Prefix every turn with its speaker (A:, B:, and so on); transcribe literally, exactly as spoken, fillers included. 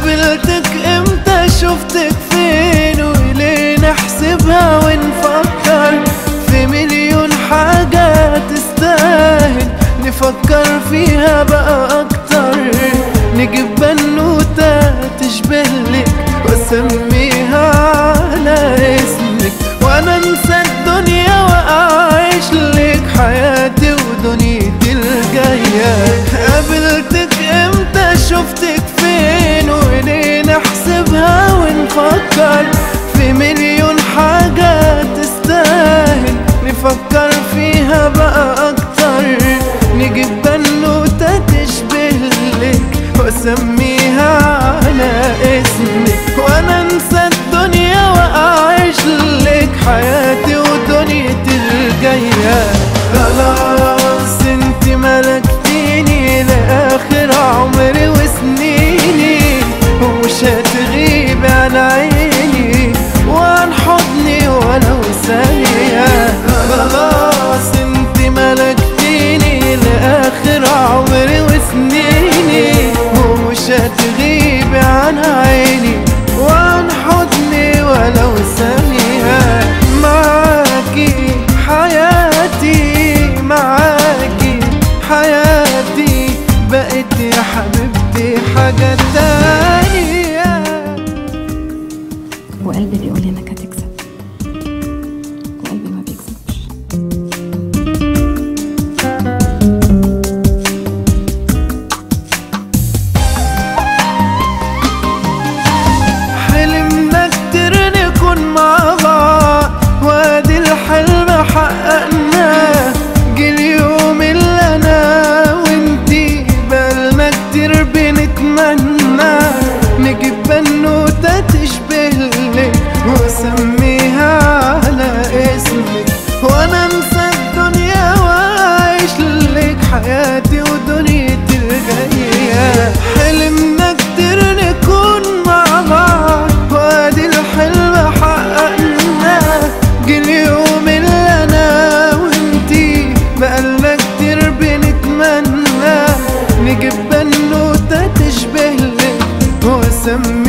A: قابلتك امتى شفتك فين وليه نحسبها ونفكر في مليون حاجة تستاهل نفكر فيها بقى اكتر. نجيب بنوتة تشبهلك واسميها على اسمك وانا انسى الدنيا واعيش لك حياتي ودنيتي الجاية. قابلتك امتى شفتك فين وليه نحسبها ونفكر في مليون حاجة تستاهل نفكر فيها بقى اكتر. نجيب بنوتة تشبهلك واسميها على اسمك وانا انسى الدنيا واعيش لك حياتي ودنيتي الجاية. خلاص انت ملكتيني لاخر عمري وسنيني ومش هتغيب عن عيني وعن حضني ولو ثانية. خلاص انت ملكتيني لاخر عمري وسنيني ومش هتغيب عن عيني وعن حضني ولو ثانية. معاكي حياتي معاكي حياتي بقيت يا حبيبتي حاجة تانية.
B: وقلبي بيقول انك هتكسب وقلبي ما بيكسبش.
A: حلمنا كتير نكون مع بعض وادي الحلم حققناه. جه اليوم اللي انا وانتي بقالنا كتير بنتمنى نجيب بنوتة تشبهلك واسميها على اسمك وانا انسى الدنيا واعيش لك حياتي ودنيتي الجاية. حلمنا كتير نكون مع بعض وادي الحلم حققناه. جه اليوم اللي انا وانتي بقالنا كتير بنتمنى نجيب بنوتة تشبهلك واسميها